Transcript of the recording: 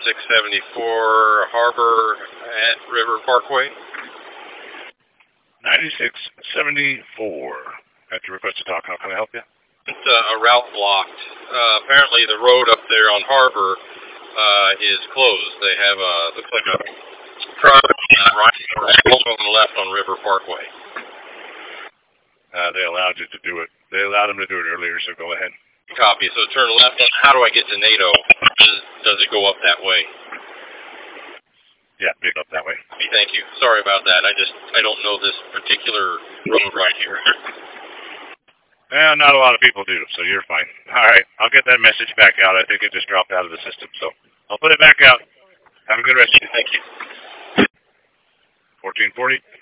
9674 Harbor at River Parkway. 9674. At your request to talk, how can I help you? It's a route blocked. Apparently the road up there on Harbor is closed. They have looks like a truck right on the left on River Parkway. They allowed you to do it. They allowed them to do it earlier, so go ahead. Copy. So turn left. How do I get to NATO? Does it go up that way? Yeah, pick up that way. Thank you. Sorry about that. I don't know this particular road right here. Well, not a lot of people do, so you're fine. All right, I'll get that message back out. I think it just dropped out of the system, so I'll put it back out. Have a good rest of your day. Thank you. 1440.